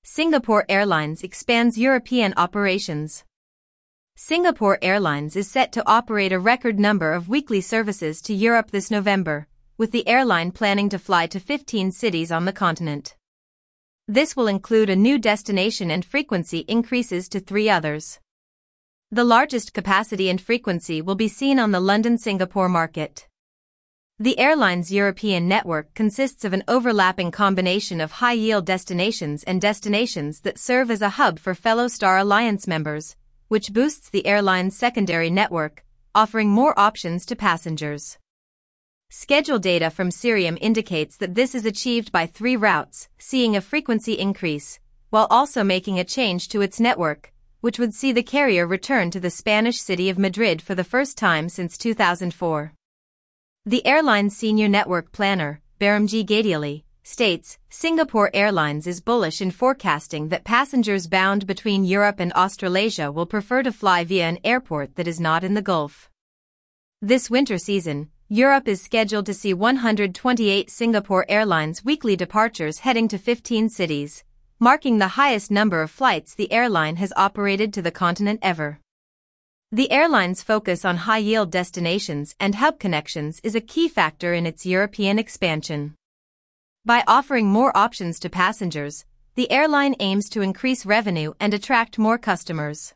Singapore Airlines expands European operations. Singapore Airlines is set to operate a record number of weekly services to Europe this November, with the airline planning to fly to 15 cities on the continent. This will include a new destination and frequency increases to 3 others. The largest capacity and frequency will be seen on the London-Singapore market. The airline's European network consists of an overlapping combination of high-yield destinations and destinations that serve as a hub for fellow Star Alliance members, which boosts the airline's secondary network, offering more options to passengers. Schedule data from Cirium indicates that this is achieved by 3 routes, seeing a frequency increase, while also making a change to its network, which would see the carrier return to the Spanish city of Madrid for the first time since 2004. The airline's senior network planner, Baramji Gadiali, states, Singapore Airlines is bullish in forecasting that passengers bound between Europe and Australasia will prefer to fly via an airport that is not in the Gulf. This winter season, Europe is scheduled to see 128 Singapore Airlines weekly departures heading to 15 cities, marking the highest number of flights the airline has operated to the continent ever. The airline's focus on high-yield destinations and hub connections is a key factor in its European expansion. By offering more options to passengers, the airline aims to increase revenue and attract more customers.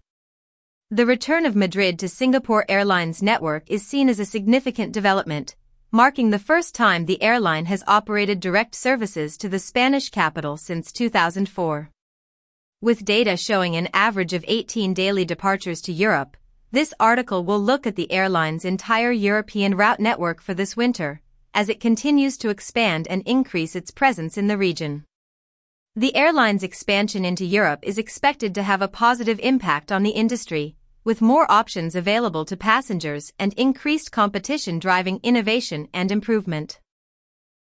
The return of Madrid to Singapore Airlines network is seen as a significant development, marking the first time the airline has operated direct services to the Spanish capital since 2004. With data showing an average of 18 daily departures to Europe, this article will look at the airline's entire European route network for this winter, as it continues to expand and increase its presence in the region. The airline's expansion into Europe is expected to have a positive impact on the industry, with more options available to passengers and increased competition driving innovation and improvement.